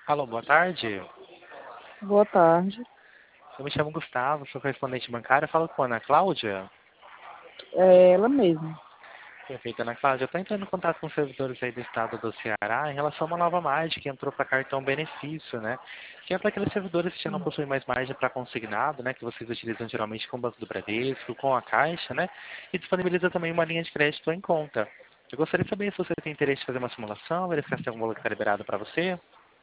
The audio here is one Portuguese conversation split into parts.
Alô, boa tarde. Boa tarde. Eu me chamo Gustavo, sou correspondente bancário. Falo com a Ana Cláudia. É ela mesma. Perfeito, Ana Cláudia. Eu estou entrando em contato com os servidores aí do estado do Ceará em relação a uma nova margem que entrou para cartão benefício, né? Que é para aqueles servidores que já não possuem mais margem para consignado, né? Que vocês utilizam geralmente com o Banco do Bradesco, com a Caixa, né? E disponibiliza também uma linha de crédito em conta. Eu gostaria de saber se você tem interesse em fazer uma simulação, verificar se tem algum valor que está liberado para você.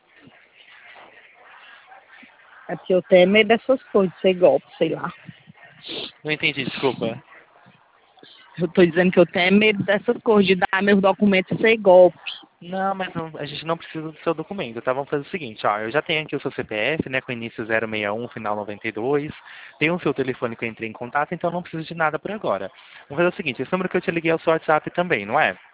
É porque eu tenho medo dessas coisas, de ser golpe, sei lá. Não entendi, desculpa. Eu tô dizendo que eu tenho medo dessas coisas, de dar meus documentos e ser golpe. Não, mas a gente não precisa do seu documento, tá? Vamos fazer o seguinte, ó, eu já tenho aqui o seu CPF, né, com início 061, final 92, tenho o seu telefone que eu entrei em contato, então não preciso de nada por agora. Vamos fazer o seguinte, esse número que eu te liguei é o seu WhatsApp também, não é?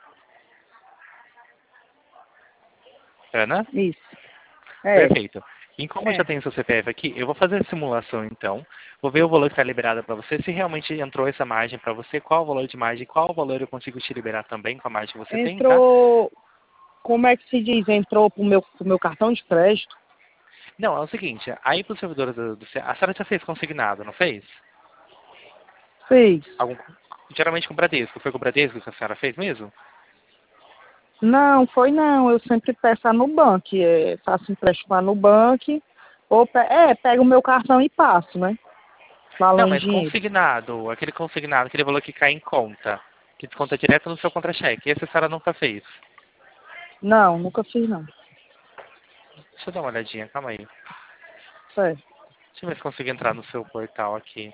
Ana? Isso. É. Perfeito. E como eu já tenho o seu CPF aqui, eu vou fazer a simulação então, vou ver o valor que está liberado para você, se realmente entrou essa margem para você, qual o valor de margem, qual o valor eu consigo te liberar também com a margem que você tem, tá? Entrou. Como é que se diz? Entrou pro meu cartão de crédito? Não, é o seguinte, aí para os servidores a senhora já fez consignado, não fez? Fez. Algum, geralmente com o Bradesco. Foi com o Bradesco que a senhora fez mesmo? Não, foi não. Eu sempre peço a Nubank. Faço empréstimo a Nubank. Ou pego o meu cartão e passo, né? Não, Valendo mas dinheiro. consignado, aquele valor que cai em conta, que desconta direto no seu contra-cheque. Esse a senhora nunca fez. Não, nunca fiz não. Deixa eu dar uma olhadinha, calma aí. Certo. Deixa eu ver se consigo entrar no seu portal aqui.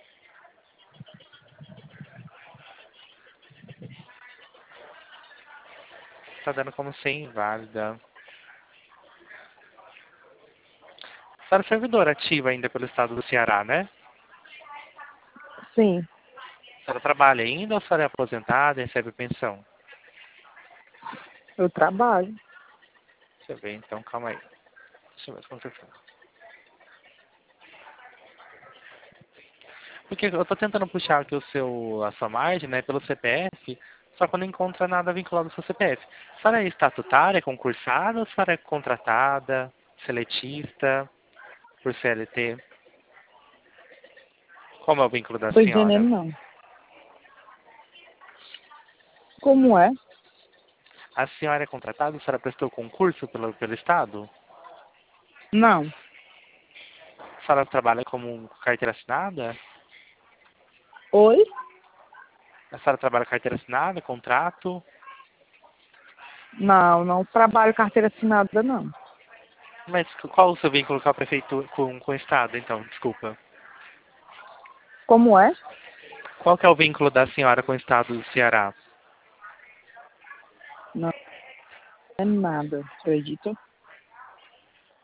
Tá dando como ser inválida. A senhora é servidora ativa ainda pelo estado do Ceará, né? Sim, A senhora trabalha ainda ou a senhora é aposentada e recebe pensão? eu trabalho. Deixa eu ver então, calma aí. Deixa eu ver se consigo. Porque eu tô tentando puxar aqui a sua margem, né, pelo CPF, só que eu não encontro nada vinculado ao seu CPF. A senhora é estatutária, concursada, ou a senhora é contratada, seletista, por CLT? Como é o vínculo da Tô entendendo senhora? não. Como é? A senhora é contratada, a senhora prestou concurso pelo Estado? Não. A senhora trabalha como carteira assinada? Oi? A senhora trabalha carteira assinada, contrato? Não, não trabalho carteira assinada, não. Mas qual o seu vínculo com a prefeitura, com o Estado, então? Desculpa. Como é? Qual que é o vínculo da senhora com o Estado do Ceará? Não é nada, acredita?